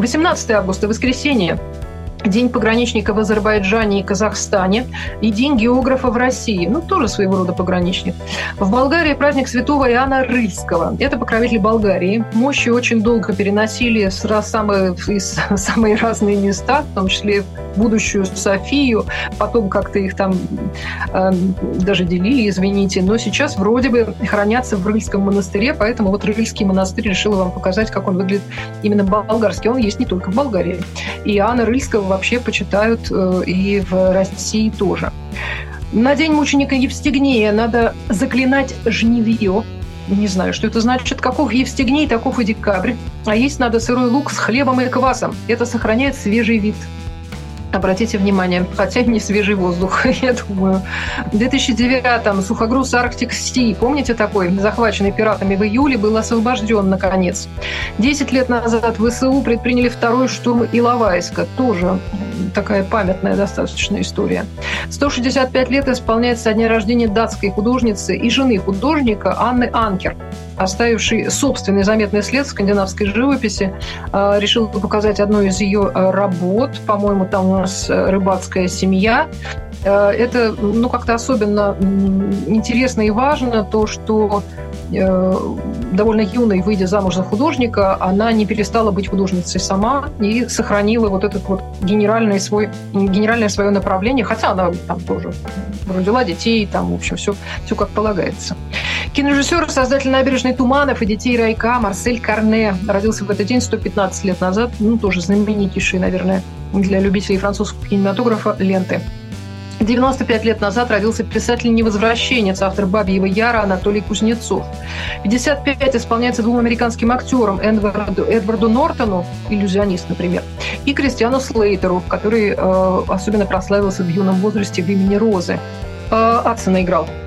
18 августа, воскресенье. День пограничника в Азербайджане и Казахстане и День географа в России. Тоже своего рода пограничник. В Болгарии праздник святого Иоанна Рыльского. Это покровитель Болгарии. Мощи очень долго переносили из самые разные места, в том числе будущую Софию. Потом как-то их там даже делили, извините. Но сейчас вроде бы хранятся в Рыльском монастыре, поэтому вот Рыльский монастырь решил вам показать, как он выглядит именно болгарский. Он есть не только в Болгарии. И Иоанна Рыльского вообще почитают и в России тоже. На день мученика Евстигнея надо заклинать жнивье. Не знаю, что это значит. Каков Евстигней, таков и декабрь. А есть надо сырой лук с хлебом и квасом. Это сохраняет свежий вид. Обратите внимание, хотя не свежий воздух, я думаю. В 2009-м сухогруз Arctic Sea, помните такой, захваченный пиратами в июле, был освобожден наконец. 10 лет назад ВСУ предприняли второй штурм Иловайска. Тоже такая памятная достаточно история. 165 лет исполняется со дня рождения датской художницы и жены художника Анны Анкер, оставившей собственный заметный след в скандинавской живописи. Решил показать одну из ее работ. По-моему, там у нас рыбацкая семья. Это как-то особенно интересно и важно то, что довольно юной, выйдя замуж за художника, она не перестала быть художницей сама и сохранила вот это вот генеральное свое направление, хотя она там тоже родила детей, там, в общем, все как полагается. Кинорежиссер, создатель «Набережной Туманов» и «Детей райка» Марсель Карне родился в этот день 115 лет назад. Тоже знаменитейший, наверное, для любителей французского кинематографа ленты. 95 лет назад родился писатель-невозвращенец, автор «Бабьего Яра» Анатолий Кузнецов. 55 исполняется двум американским актерам Эдварду Нортону, иллюзионист, например, и Кристиану Слейтеру, который особенно прославился в юном возрасте в «Имени Розы». Адсона играл.